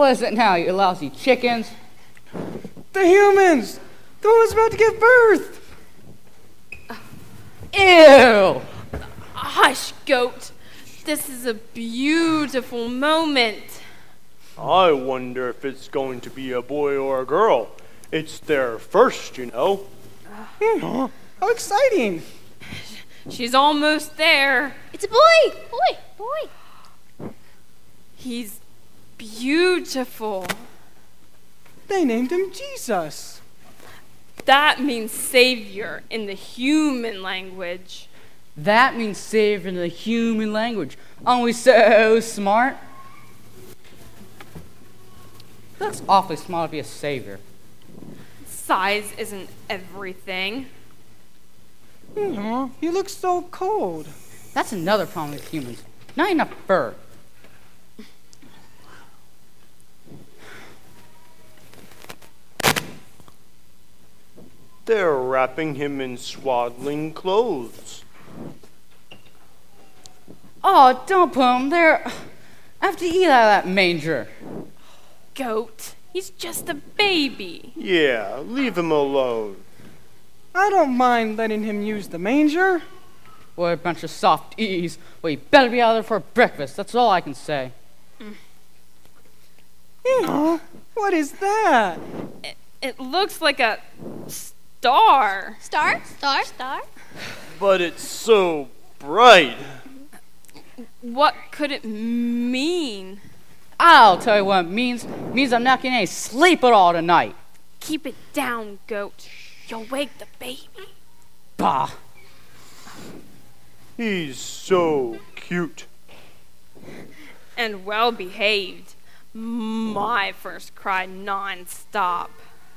What is it now, you lousy chickens? The humans! The one's about to give birth! Ew! Hush, Goat. This is a beautiful moment. I wonder if it's going to be a boy or a girl. It's their first, you know. How exciting! She's almost there. It's a boy! Boy! He's beautiful. They named him Jesus. That means savior in the human language. That means savior in the human language. Aren't we so smart? Looks awfully smart to be a savior. Size isn't everything. He looks so cold. That's another problem with humans. Not enough fur. They're wrapping him in swaddling clothes. Oh, don't put him there. I have to eat out of that manger. Goat, he's just a baby. Yeah, leave him alone. I don't mind letting him use the manger. What a bunch of softies. Well, you better be out there for breakfast. That's all I can say. What is that? It looks like a star. Star? But it's so bright. What could it mean? I'll tell you what it means. It means I'm not getting any sleep at all tonight. Keep it down, Goat. You'll wake the baby. Bah. He's so cute. And well behaved. My first cry non-stop.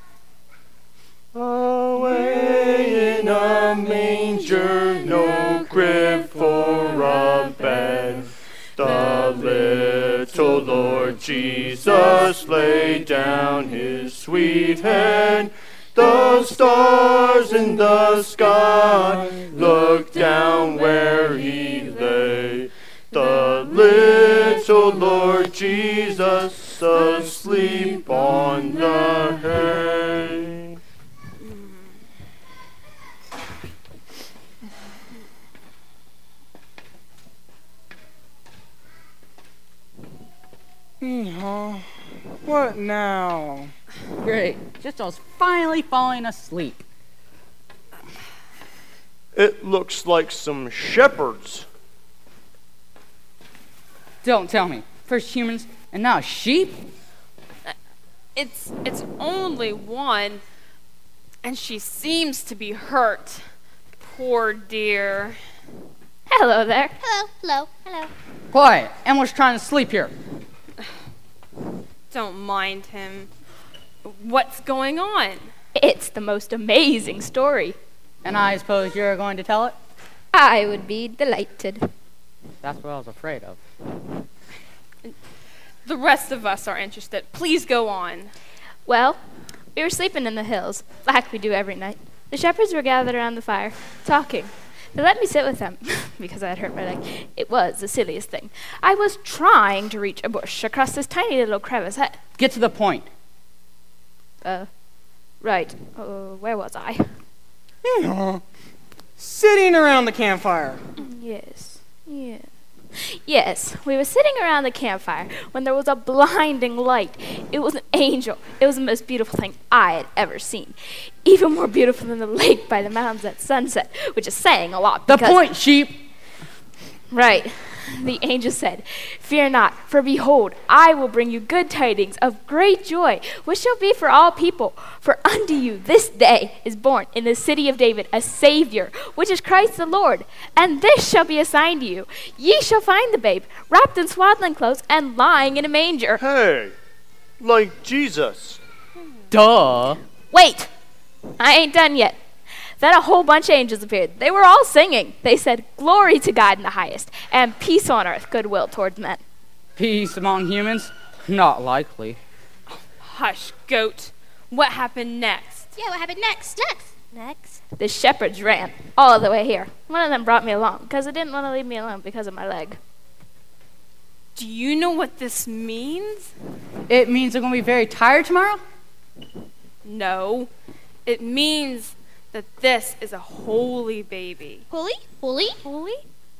Away in a manger, no crib for a bed. The little Lord Jesus laid down his sweet head. The stars in the sky looked down where he lay. The little Lord Jesus asleep on the hay. What now? Great. Just I was finally falling asleep. It looks like some shepherds. Don't tell me. First humans and now sheep? It's only one, and she seems to be hurt. Poor dear. Hello there. Hello. Quiet. Emma's trying to sleep here. Don't mind him. What's going on? It's the most amazing story. And I suppose you're going to tell it? I would be delighted. That's what I was afraid of. The rest of us are interested. Please go on. Well, we were sleeping in the hills, like we do every night. The shepherds were gathered around the fire, talking. They let me sit with them, because I had hurt my leg. It was the silliest thing. I was trying to reach a bush across this tiny little crevice. Get to the point. Right. Where was I? Sitting around the campfire. Yes, we were sitting around the campfire when there was a blinding light. It was an angel. It was the most beautiful thing I had ever seen. Even more beautiful than the lake by the mountains at sunset, which is saying a lot. The point, sheep! Right. The angel said, "Fear not, for behold, I will bring you good tidings of great joy, which shall be for all people. For unto you this day is born in the city of David a Savior, which is Christ the Lord. And this shall be a sign to you. Ye shall find the babe, wrapped in swaddling clothes, and lying in a manger." Hey, like Jesus. Duh. Wait! I ain't done yet. Then a whole bunch of angels appeared. They were all singing. They said, "Glory to God in the highest, and peace on earth, goodwill towards men." Peace among humans? Not likely. Hush, Goat. What happened next? Yeah, what happened next? The shepherds ran all the way here. One of them brought me along, because they didn't want to leave me alone because of my leg. Do you know what this means? It means I'm going to be very tired tomorrow? No. It means that this is a holy baby. Holy? Holy? Holy?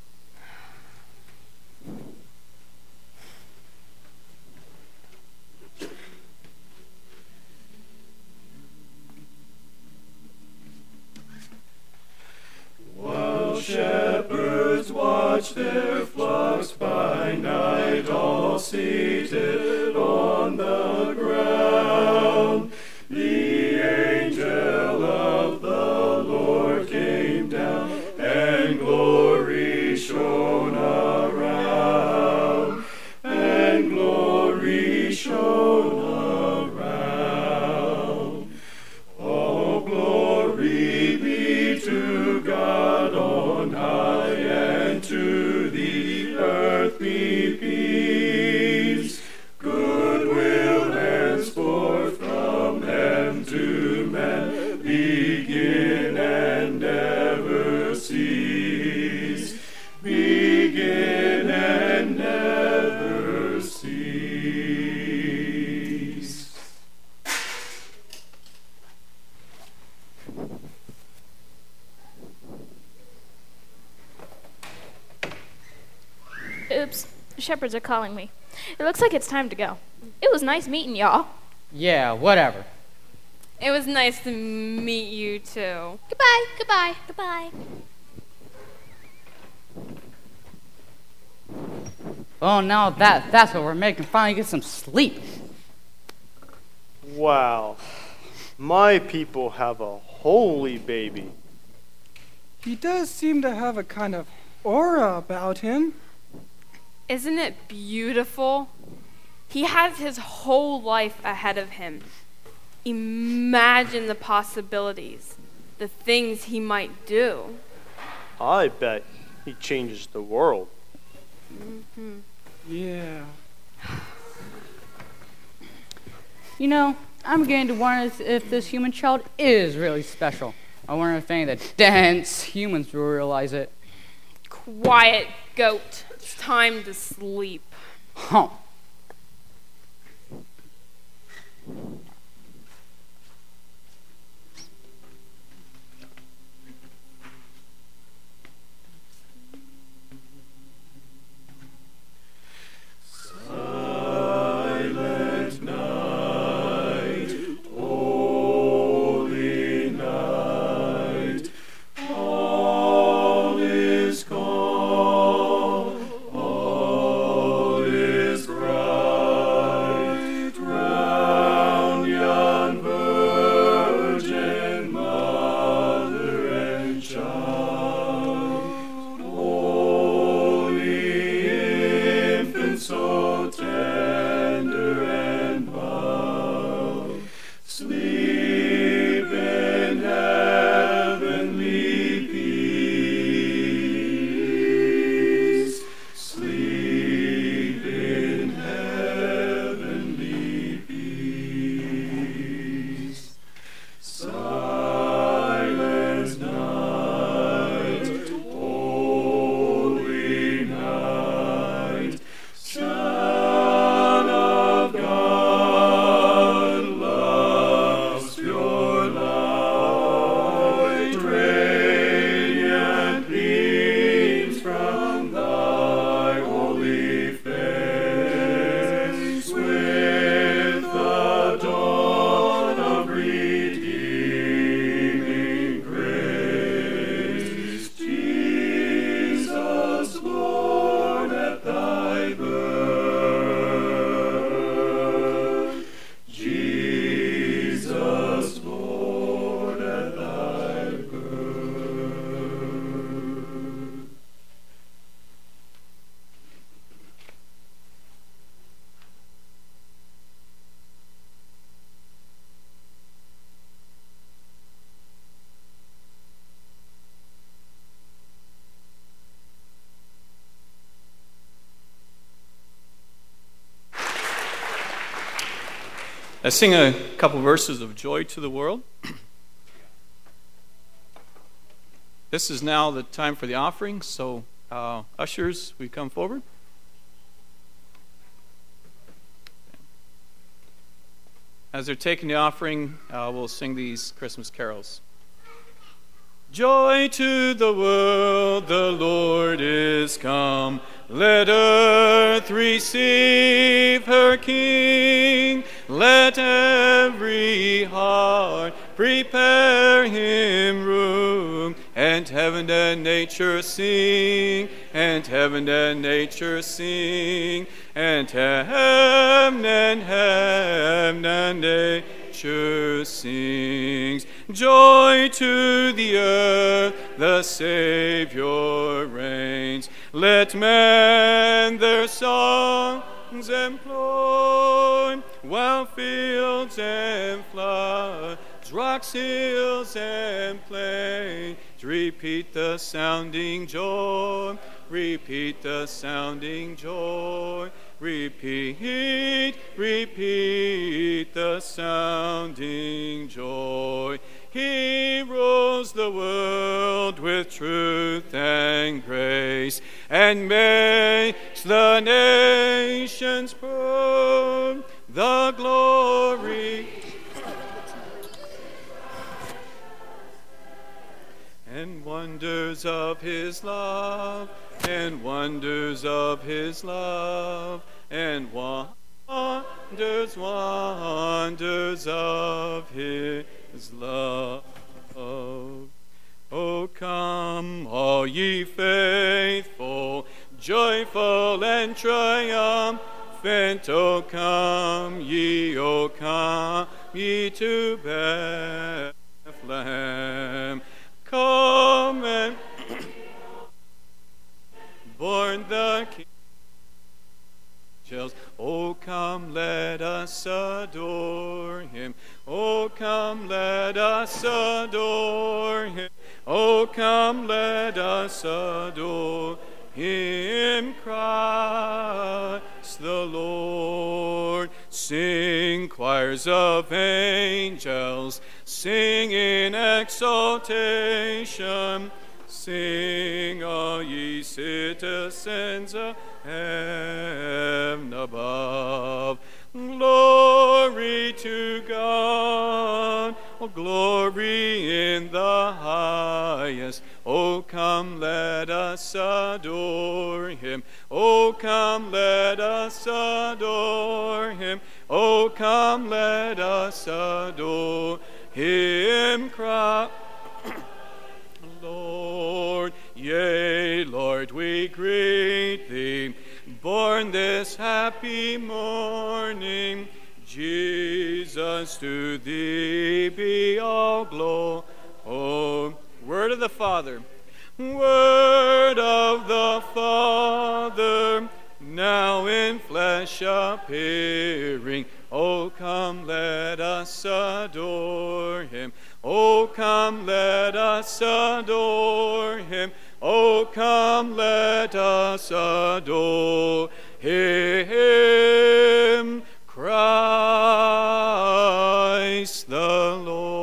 While shepherds watch their flocks by night, all seated on the ground, the angel of the Lord came down, and glory shone around, and glory shone around. All glory be to God on high, and to the earth be peace, goodwill henceforth from men to men, begin and never cease, begin and never cease. Oops, the shepherds are calling me. It looks like it's time to go. It was nice meeting y'all. Yeah, whatever. It was nice to meet you too. Goodbye, goodbye, goodbye. Well, now that's what we're making. Finally get some sleep. Wow. My people have a holy baby. He does seem to have a kind of aura about him. Isn't it beautiful? He has his whole life ahead of him. Imagine the possibilities, the things he might do. I bet he changes the world. Yeah. You know, I'm beginning to wonder if this human child is really special. I wonder if any of the dense humans will realize it. Quiet, goat. It's time to sleep. Huh. Silent night, holy night, all is calm, all is bright, round yon virgin mother and child, holy infant so tender and mild, sleep in heavenly peace, sleep in heavenly peace. Silent night, holy night, Son of God, love's pure light, radiant beams from thy holy face, with the dawn of redeeming grace. Jesus, born at thy birth, Jesus, born at thy birth. Let's sing a couple verses of Joy to the World. This is now the time for the offering, so ushers, we come forward. As they're taking the offering, we'll sing these Christmas carols. Joy to the world, the Lord is come. Let earth receive her King. Let every heart prepare him room. And heaven and nature sing, and heaven and nature sing, and heaven and nature sings. Joy to the earth, the Savior reigns. Let men their songs employ, while fields and floods, rocks, hills, and plains repeat the sounding joy. Repeat the sounding joy. Repeat, repeat the sounding joy. He rules the world with truth and grace, and makes the nations prove the glory and wonders of his love, and wonders of his love, and wonders of his love. O come, all ye faithful, joyful and triumphant. O come ye to Bethlehem. Come and born the King. O come, let us adore him. O come, let us adore him. O come, let us adore him, Christ the Lord. Sing, choirs of angels, sing in exaltation. Sing, all ye citizens of heaven above. Glory to God, oh, glory in the highest. O come, let us adore him. O come, let us adore him. O come, let us adore him, Christ. Lord, yea, Lord, we greet thee, born this happy morning. Jesus, to thee be all glory. Oh, word of the Father, word of the Father, now in flesh appearing. O come, let us adore him. O come, let us adore him. O come, let us adore him, Christ the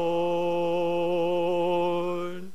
Lord.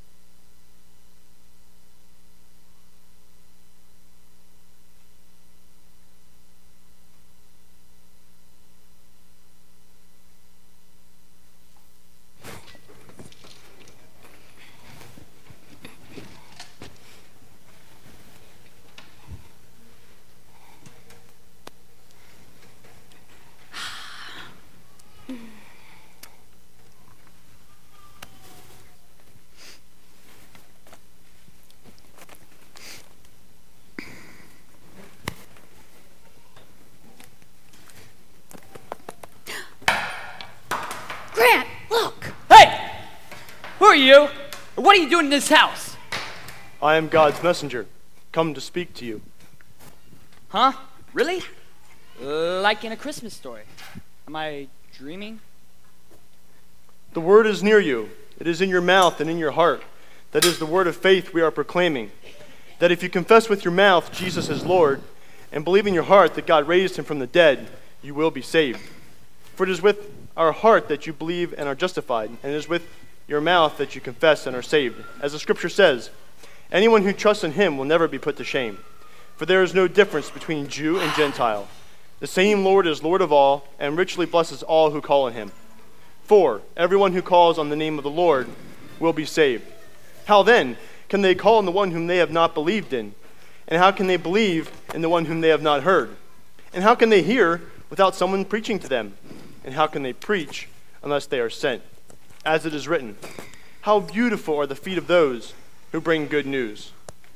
Grant, look! Hey! Who are you? What are you doing in this house? I am God's messenger, come to speak to you. Huh? Really? Like in a Christmas story. Am I dreaming? The word is near you. It is in your mouth and in your heart. That is the word of faith we are proclaiming. That if you confess with your mouth Jesus is Lord, and believe in your heart that God raised him from the dead, you will be saved. For it is with our heart that you believe and are justified, and it is with your mouth that you confess and are saved. As the scripture says, anyone who trusts in him will never be put to shame. For there is no difference between Jew and Gentile. The same Lord is Lord of all, and richly blesses all who call on him. For everyone who calls on the name of the Lord will be saved. How then can they call on the one whom they have not believed in? And how can they believe in the one whom they have not heard? And how can they hear without someone preaching to them? And how can they preach unless they are sent? As it is written, how beautiful are the feet of those who bring good news.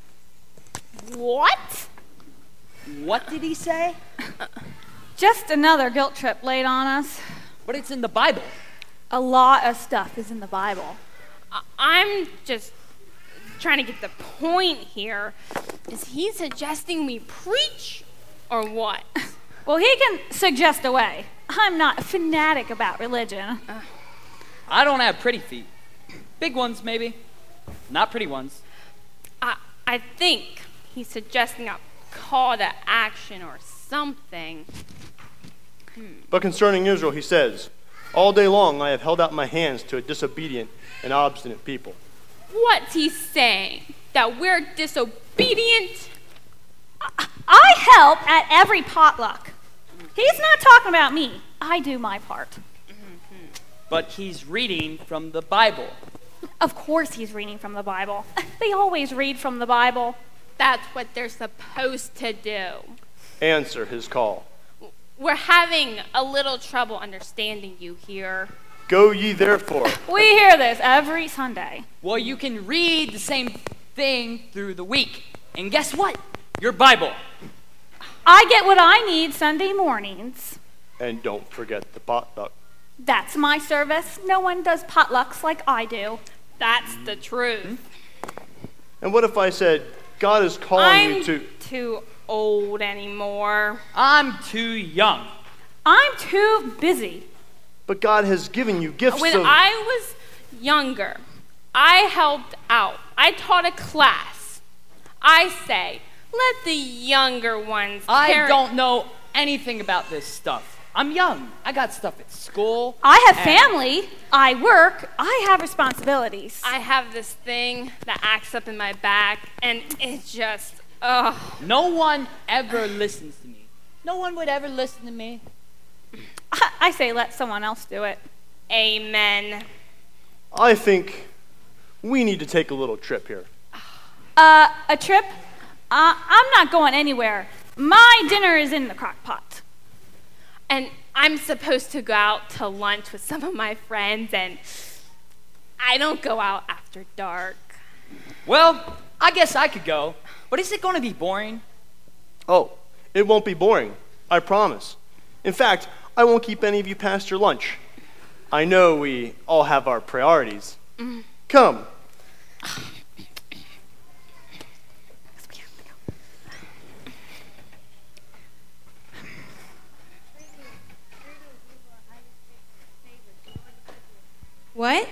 What? What did he say? Just another guilt trip laid on us. But it's in the Bible. A lot of stuff is in the Bible. I'm just trying to get the point here. Is he suggesting we preach or what? Well, he can suggest a way. I'm not a fanatic about religion. I don't have pretty feet. Big ones, maybe. Not pretty ones. I think he's suggesting a call to action or something. But concerning Israel, he says, all day long I have held out my hands to a disobedient and obstinate people. What's he saying? That we're disobedient? I help at every potluck. He's not talking about me. I do my part. But he's reading from the Bible. Of course he's reading from the Bible. They always read from the Bible. That's what they're supposed to do. Answer his call. We're having a little trouble understanding you here. Go ye therefore. We hear this every Sunday. Well, you can read the same thing through the week. And guess what? Your Bible. I get what I need Sunday mornings. And don't forget the potluck. That's my service. No one does potlucks like I do. That's the truth. And what if I said, God is calling you to... I'm too old anymore. I'm too young. I'm too busy. But God has given you gifts When of... I was younger, I helped out. I taught a class. I say, let the younger ones I don't know anything about this stuff. I'm young. I got stuff at school. I have family. I work. I have responsibilities. I have this thing that acts up in my back, and it just, ugh. No one ever listens to me. No one would ever listen to me. I say let someone else do it. Amen. I think we need to take a little trip here. A trip? I'm not going anywhere. My dinner is in the crock pot. And I'm supposed to go out to lunch with some of my friends, and I don't go out after dark. Well, I guess I could go. But is it going to be boring? Oh, it won't be boring. I promise. In fact, I won't keep any of you past your lunch. I know we all have our priorities. Come. What?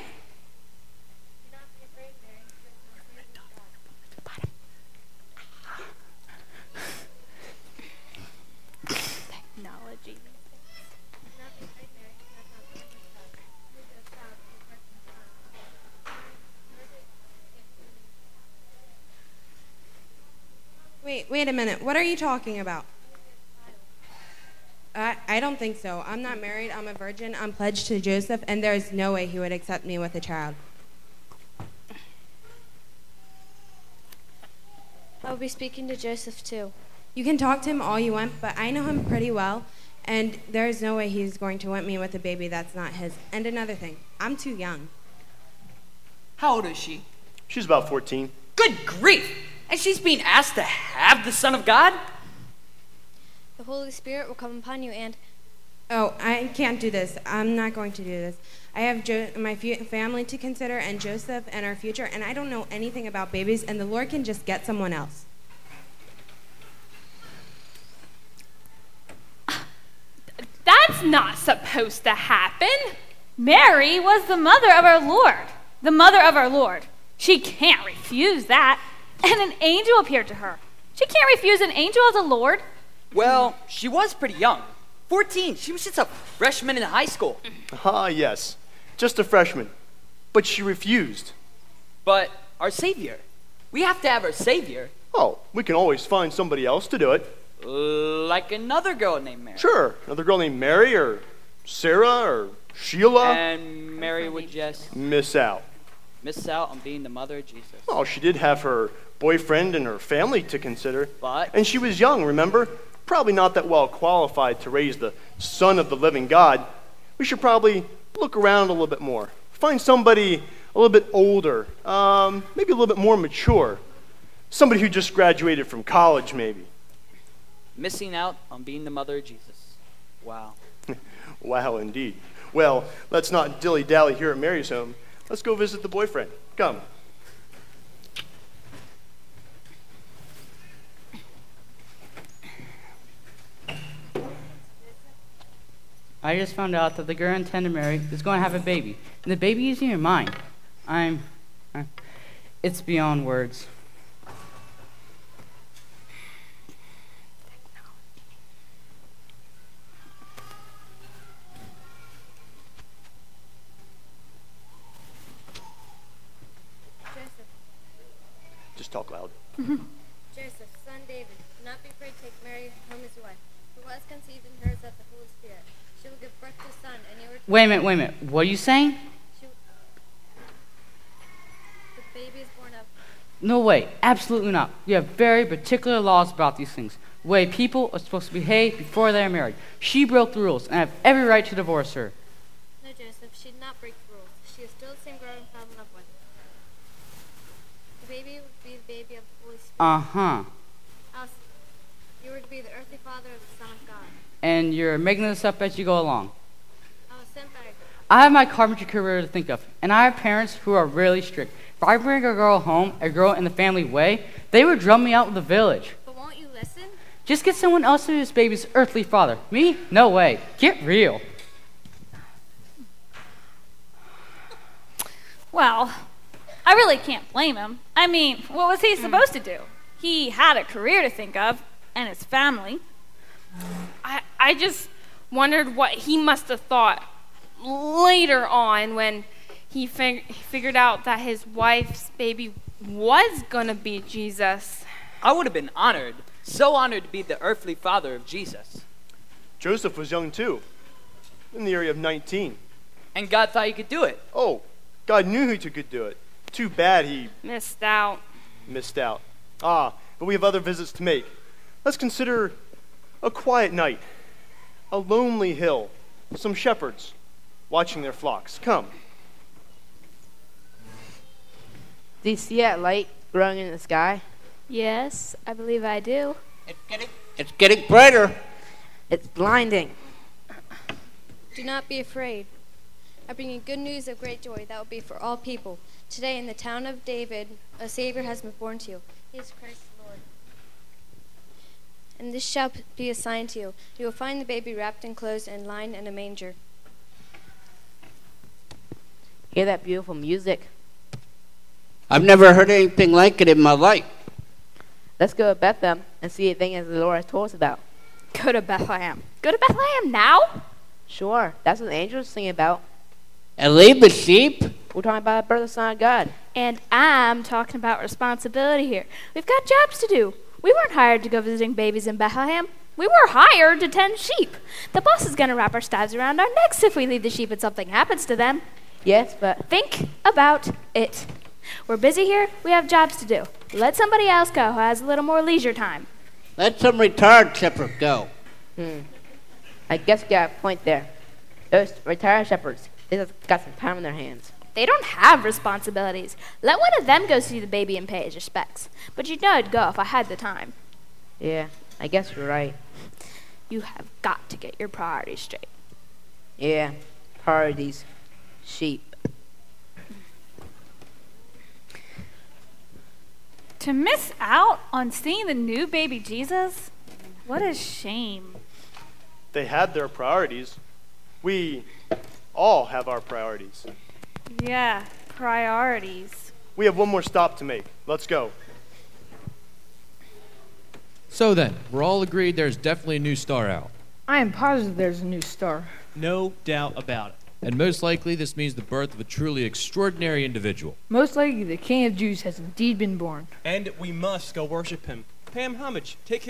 Technology. Wait a minute. What are you talking about? I don't think so. I'm not married. I'm a virgin. I'm pledged to Joseph, and there is no way he would accept me with a child. I'll be speaking to Joseph too. You can talk to him all you want, but I know him pretty well, and there is no way he's going to want me with a baby that's not his. And another thing, I'm too young. How old is she? She's about 14. Good grief! And she's being asked to have the Son of God? The Holy Spirit will come upon you and... Oh, I can't do this. I'm not going to do this. I have my family to consider and Joseph and our future, and I don't know anything about babies, and the Lord can just get someone else. That's not supposed to happen. Mary was the mother of our Lord. The mother of our Lord. She can't refuse that. And an angel appeared to her. She can't refuse an angel of the Lord. Well, she was pretty young. 14. She was just a freshman in high school. Ah, yes. Just a freshman. But she refused. But our Savior. We have to have our Savior. Oh, we can always find somebody else to do it. Like another girl named Mary. Sure, another girl named Mary or Sarah or Sheila. And Mary would just miss out on being the mother of Jesus. Oh, she did have her boyfriend and her family to consider. But? And she was young, remember? Probably not that well qualified to raise the son of the living God. We should probably look around a little bit more. Find somebody a little bit older, maybe a little bit more mature. Somebody who just graduated from college, maybe. Missing out on being the mother of Jesus. Wow. Wow, indeed. Well, let's not dilly-dally here at Mary's home. Let's go visit the boyfriend. Come. I just found out that the girl I intend to marry is going to have a baby. And the baby isn't even mine. It's beyond words. Just talk loud. Joseph, son David, do not be afraid to take Mary home as your wife. For what is conceived in her is of the Holy Spirit. She will give birth to a son, and you are... Wait a minute. What are you saying? The baby is born of... No way. Absolutely not. We have very particular laws about these things. The way people are supposed to behave before they are married. She broke the rules, and I have every right to divorce her. No, Joseph, she did not break the rules. She is still the same girl you fell in love with. The baby would be the baby of the Holy Spirit. Uh-huh. Else, you were to be the earthly father of the Son of God. And you're making this up as you go along. I was sent by God. I have my carpentry career to think of, and I have parents who are really strict. If I bring a girl home, a girl in the family way, they would drum me out of the village. But won't you listen? Just get someone else to be this baby's earthly father. Me? No way. Get real. Well, I really can't blame him. I mean, what was he supposed to do? He had a career to think of, and his family. I just wondered what he must have thought later on when he figured out that his wife's baby was going to be Jesus. I would have been honored, so honored to be the earthly father of Jesus. Joseph was young too, in the area of 19. And God thought he could do it. Oh, God knew he could do it. Too bad he missed out. But we have other visits to make. Let's consider a quiet night, a lonely hill, some shepherds watching their flocks. Come. Do you see that light growing in the sky? Yes, I believe I do. It's getting brighter. It's blinding. Do not be afraid. I bring you good news of great joy that will be for all people. Today in the town of David, a Savior has been born to you. He is Christ the Lord. And this shall be a sign to you. You will find the baby wrapped in clothes and lying in a manger. Hear that beautiful music? I've never heard anything like it in my life. Let's go to Bethlehem and see a thing as the Lord has told us about. Go to Bethlehem. Go to Bethlehem now? Sure, that's what the angels sing about. And leave the sheep? We're talking about the birth of the Son of God. And I'm talking about responsibility here. We've got jobs to do. We weren't hired to go visiting babies in Bethlehem. We were hired to tend sheep. The boss is going to wrap our staves around our necks if we leave the sheep and something happens to them. Yes, but... Think about it. We're busy here. We have jobs to do. Let somebody else go who has a little more leisure time. Let some retired shepherd go. I guess you got a point there. Those retired shepherds, they just got some time on their hands. They don't have responsibilities. Let one of them go see the baby and pay his respects. But you'd know I'd go if I had the time. Yeah, I guess you're right. You have got to get your priorities straight. Yeah, priorities. Sheep. To miss out on seeing the new baby Jesus? What a shame. They had their priorities. We all have our priorities. Yeah, priorities. We have one more stop to make. Let's go. So then, we're all agreed there's definitely a new star out. I am positive there's a new star. No doubt about it. And most likely this means the birth of a truly extraordinary individual. Most likely the King of Jews has indeed been born. And we must go worship him. Pay him homage. Take him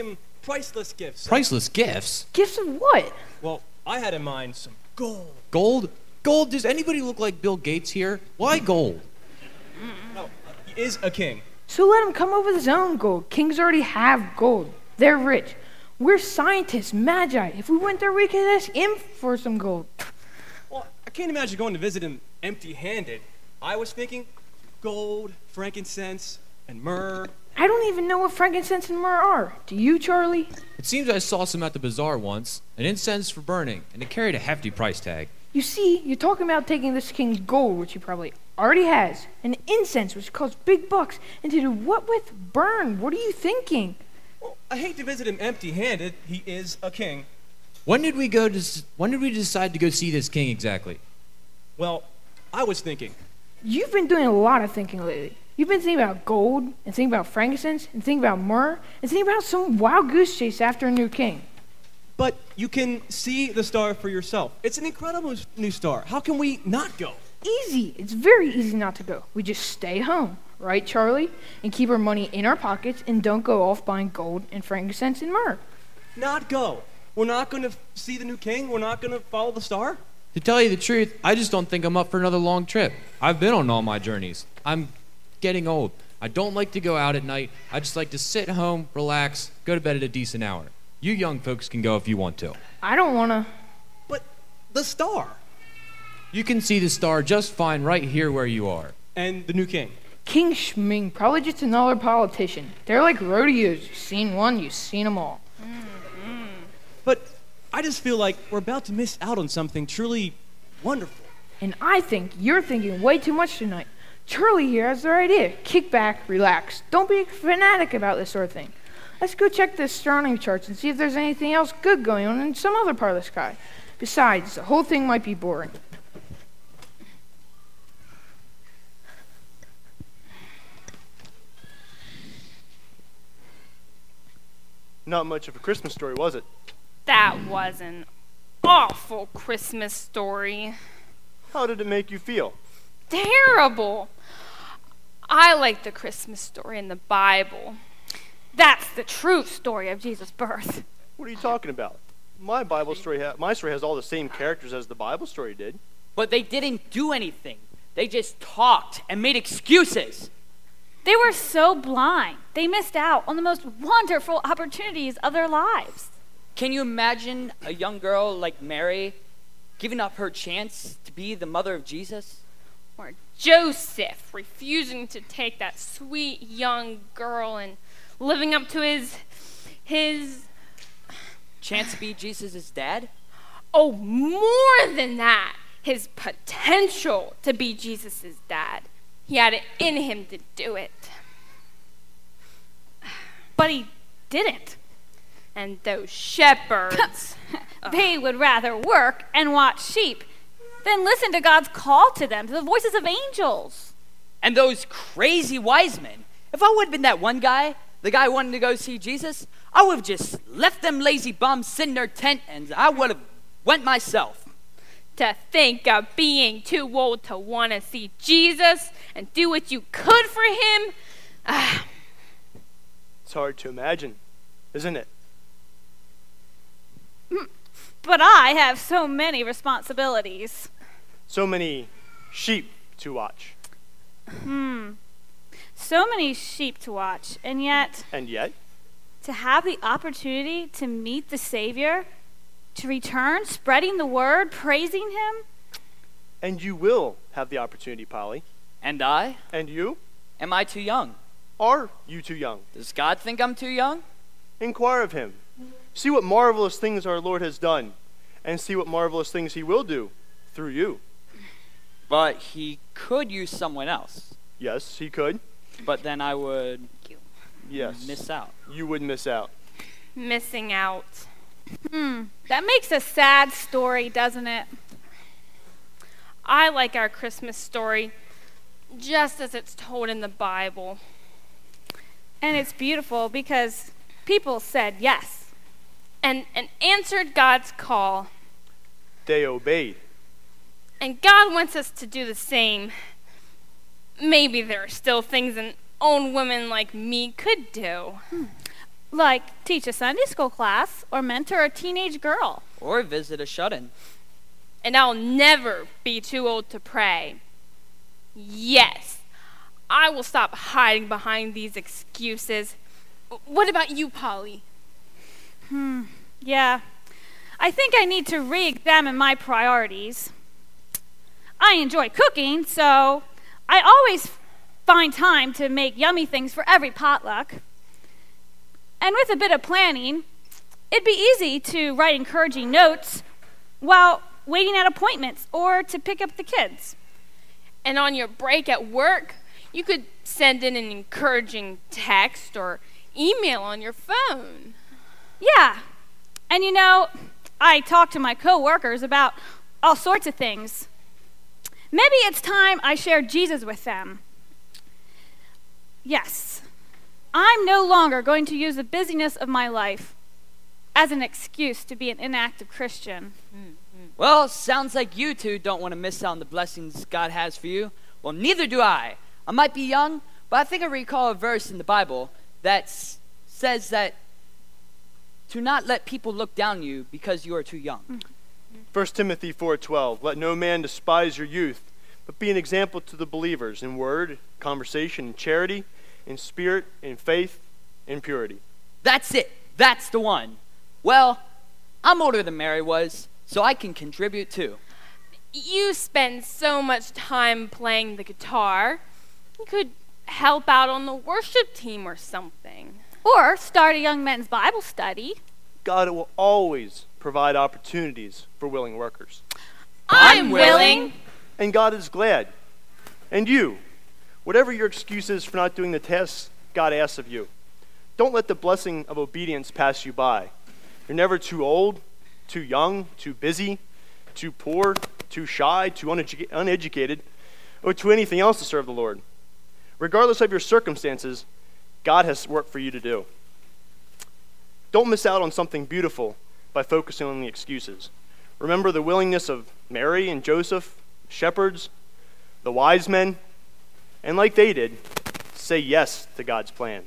priceless gifts. Priceless gifts? Gifts of what? Well, I had in mind some gold. Gold? Gold? Does anybody look like Bill Gates here? Why gold? No, he is a king. So let him come up with his own gold. Kings already have gold. They're rich. We're scientists, magi. If we went there, we could ask him for some gold. Well, I can't imagine going to visit him empty-handed. I was thinking gold, frankincense, and myrrh. I don't even know what frankincense and myrrh are. Do you, Charlie? It seems I saw some at the bazaar once. An incense for burning, and it carried a hefty price tag. You see, you're talking about taking this king's gold, which he probably already has, and incense, which costs big bucks, and to do what with? Burn. What are you thinking? Well, I hate to visit him empty-handed. He is a king. When did we decide to go see this king exactly? Well, I was thinking. You've been doing a lot of thinking lately. You've been thinking about gold, and thinking about frankincense, and thinking about myrrh, and thinking about some wild goose chase after a new king. But you can see the star for yourself. It's an incredible new star. How can we not go? Easy. It's very easy not to go. We just stay home, right, Charlie? And keep our money in our pockets and don't go off buying gold and frankincense and myrrh. Not go. We're not going to see the new king. We're not going to follow the star. To tell you the truth, I just don't think I'm up for another long trip. I've been on all my journeys. I'm getting old. I don't like to go out at night. I just like to sit home, relax, go to bed at a decent hour. You young folks can go if you want to. I don't want to. But the star. You can see the star just fine right here where you are. And the new king. King Schming, probably just another politician. They're like rodeos. You've seen one, you've seen them all. But I just feel like we're about to miss out on something truly wonderful. And I think you're thinking way too much tonight. Charlie here has the idea. Kick back, relax. Don't be a fanatic about this sort of thing. Let's go check the astronomy charts and see if there's anything else good going on in some other part of the sky. Besides, the whole thing might be boring. Not much of a Christmas story, was it? That was an awful Christmas story. How did it make you feel? Terrible. I like the Christmas story in the Bible. That's the true story of Jesus' birth. What are you talking about? My story has all the same characters as the Bible story did. But they didn't do anything. They just talked and made excuses. They were so blind. They missed out on the most wonderful opportunities of their lives. Can you imagine a young girl like Mary giving up her chance to be the mother of Jesus? Or Joseph refusing to take that sweet young girl and living up to his chance to be Jesus' dad? Oh, more than that, his potential to be Jesus' dad. He had it in him to do it. But he didn't. And those shepherds, they would rather work and watch sheep than listen to God's call to them, to the voices of angels. And those crazy wise men. If I would have been that one guy, the guy wanting to go see Jesus, I would have just left them lazy bums sit in their tent and I would have went myself. To think of being too old to want to see Jesus and do what you could for him. It's hard to imagine, isn't it? But I have so many responsibilities. So many sheep to watch. So many sheep to watch, and yet... And yet? To have the opportunity to meet the Savior, to return, spreading the word, praising him. And you will have the opportunity, Polly. And I? And you? Am I too young? Are you too young? Does God think I'm too young? Inquire of him. See what marvelous things our Lord has done, and see what marvelous things he will do through you. But he could use someone else. Yes, he could. But then I would miss out. You would miss out. Missing out. That makes a sad story, doesn't it? I like our Christmas story just as it's told in the Bible. And it's beautiful because people said yes. And answered God's call. They obeyed. And God wants us to do the same. Maybe there are still things an old woman like me could do. Like teach a Sunday school class or mentor a teenage girl. Or visit a shut-in. And I'll never be too old to pray. Yes, I will stop hiding behind these excuses. What about you, Polly? Yeah. I think I need to re-examine my priorities. I enjoy cooking, so I always find time to make yummy things for every potluck. And with a bit of planning, it'd be easy to write encouraging notes while waiting at appointments or to pick up the kids. And on your break at work, you could send in an encouraging text or email on your phone. Yeah. And you know, I talk to my coworkers about all sorts of things. Maybe it's time I share Jesus with them. Yes. I'm no longer going to use the busyness of my life as an excuse to be an inactive Christian. Well, sounds like you two don't want to miss out on the blessings God has for you. Well, neither do I. I might be young, but I think I recall a verse in the Bible that says that to not let people look down on you because you are too young. 1 Timothy 4:12, let no man despise your youth, but be an example to the believers in word, conversation, in charity, in spirit, in faith, in purity. That's it. That's the one. Well, I'm older than Mary was, so I can contribute too. You spend so much time playing the guitar. You could help out on the worship team or something. Or start a young men's Bible study. God will always provide opportunities for willing workers. I'm willing. And God is glad. And you, whatever your excuse is for not doing the tasks God asks of you, don't let the blessing of obedience pass you by. You're never too old, too young, too busy, too poor, too shy, too uneducated, or too anything else to serve the Lord. Regardless of your circumstances, God has work for you to do. Don't miss out on something beautiful by focusing on the excuses. Remember the willingness of Mary and Joseph, shepherds, the wise men, and like they did, say yes to God's plan.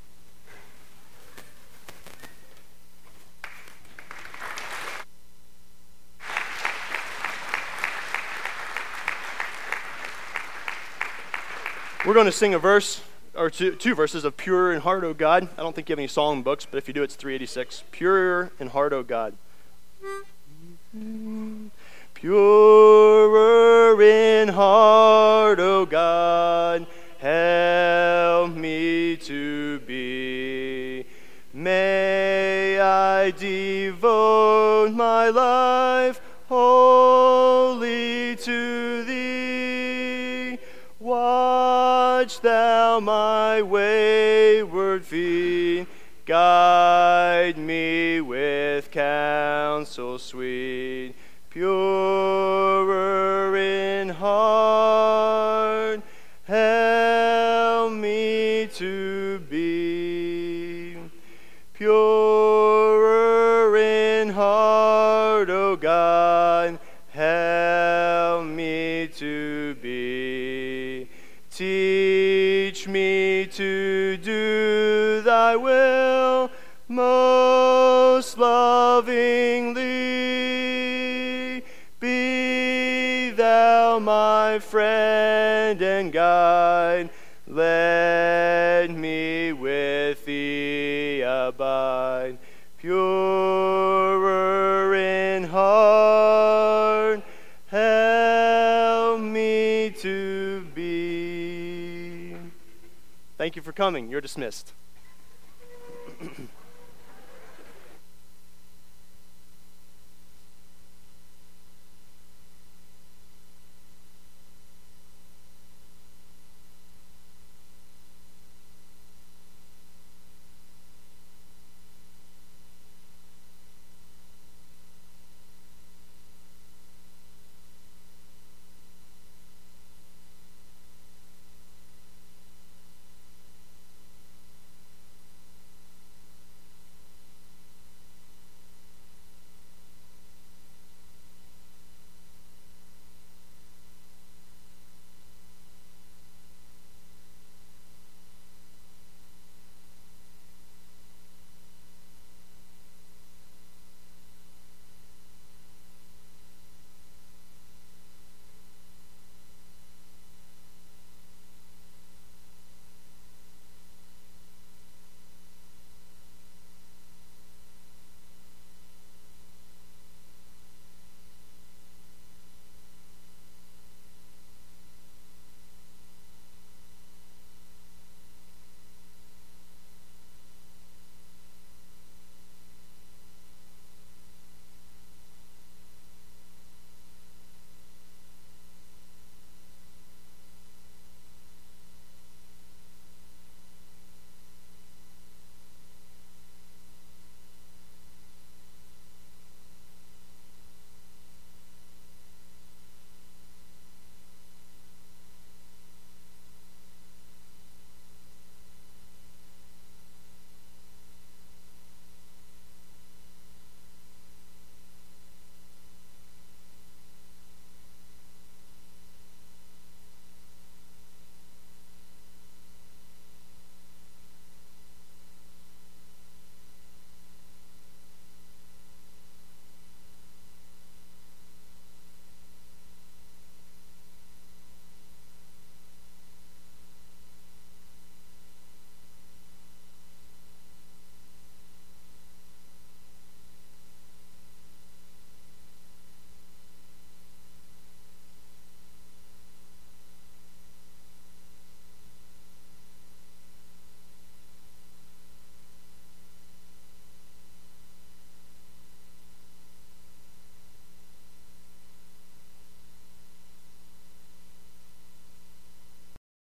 We're going to sing a verse, or two verses of Pure in Heart, O God. I don't think you have any song books, but if you do, it's 386. Pure in Heart, O God. Purer in heart, O God, help me to be. May I devote my life wholly to Thee. Watch Thou my wayward feet, guide me with counsel sweet. Purer in heart, help me to be. Purer in heart, O God, help me to be. Teach me to do Thy will most lovingly. Be Thou my friend and guide. Let me with Thee abide. Purer in heart, help me to be. Thank you for coming. You're dismissed.